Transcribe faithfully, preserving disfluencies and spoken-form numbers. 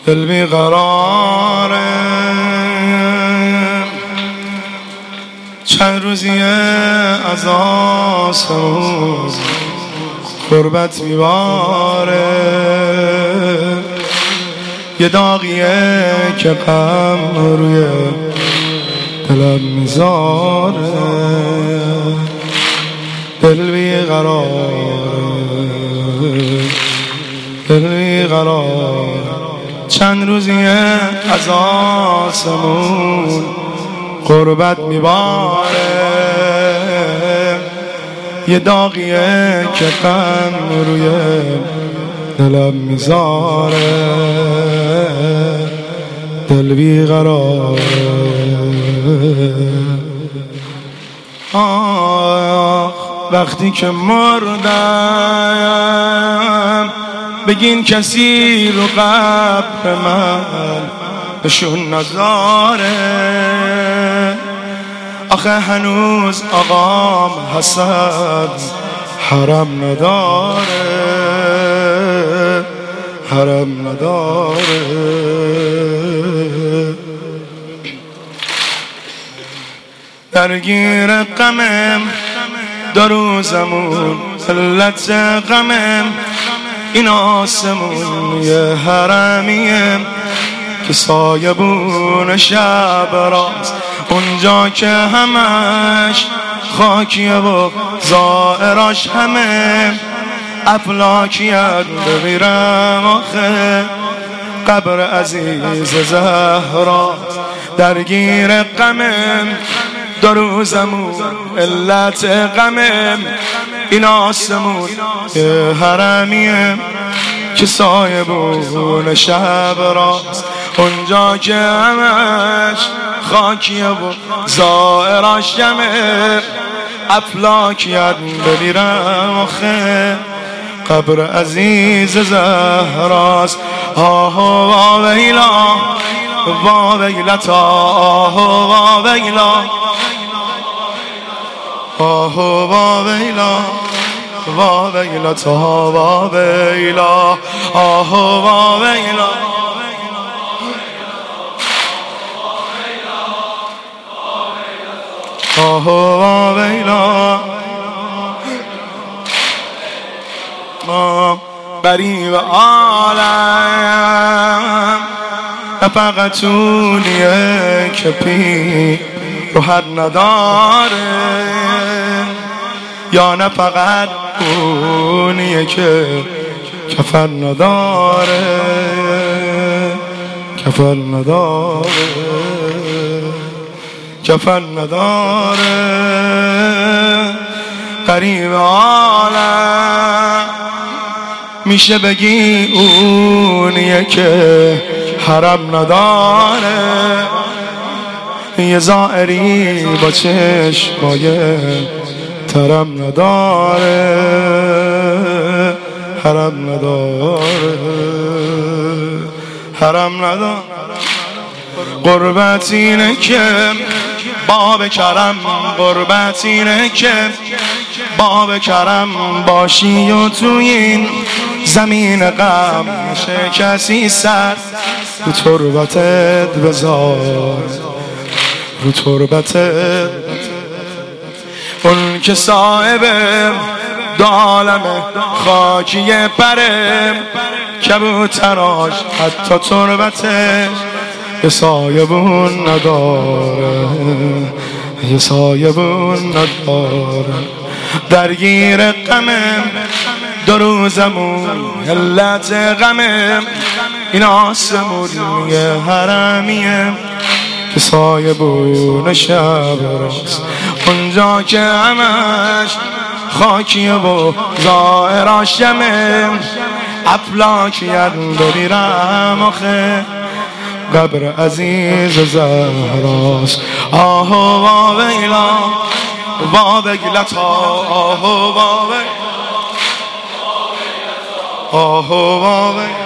دل بی قراره، چند روزیه از آسمون غربت میباره، یه داغیه که غم روی دلم میذاره، دل بی قراره، دل بی قراره، چند روزیه از آسمون غربت میباره، یه داغیه که غم روی دلم میذاره، دل بی قراره. آخ وقتی که مردم بگین کسی رو قبر من بهشون نذاره، آخه هنوز آقام حسن حرم نداره، حرم نداره. درگیر غمم دو روزمون، علت غمم این آسمون یه حرمیم که سایبون شب راست، اونجا که همش خاکیه و زائراش همه افلاکیت ببیرم، آخه قبر عزیز زهرا. درگیر غمم دو روزمون، علت غمم این آسمون یه حرمیم که سایبون شب راست، اونجا که همش خاکیه و زائراش جمعه افلاکیت بمیرم، آخه قبر عزیز زهراست. آه و ویلا و ویلتا، آه و ویلا، آه و ویلا و ویلتا و ویلا، آه و ویلا. آه و ویلا، ما غریب عالم نه فقط اونیه که پی رو حد نداره، یا نه فقط اونیه که کفن نداره، کفن نداره، کفن نداره. غریب عالم میشه بگی اونیه که حرم نداره، یه زائری با چشمای ترم نداره، حرم نداره، حرم نداره. غربت اینه که باب کرم، غربت اینه که باب کرم باشی و تو این زمین غم نشه کسی سر رو تربتت بذار، رو تربتت. اون که صاحب دالم خاکیه پره کبوتراش حتی تربتش یه سایبون نداره، یه سایبون نداره. درگیر غمم دو روزمون، علت غمم این آسمون یه حرمیم که سایبون شب راست، اونجا که همش خاکیه و زائراش جمعه افلاکیت بمیرم، آخه قبر عزیز زهراست. آه و ویلا و ویلتا، آه و ویلا، آه و ویلا.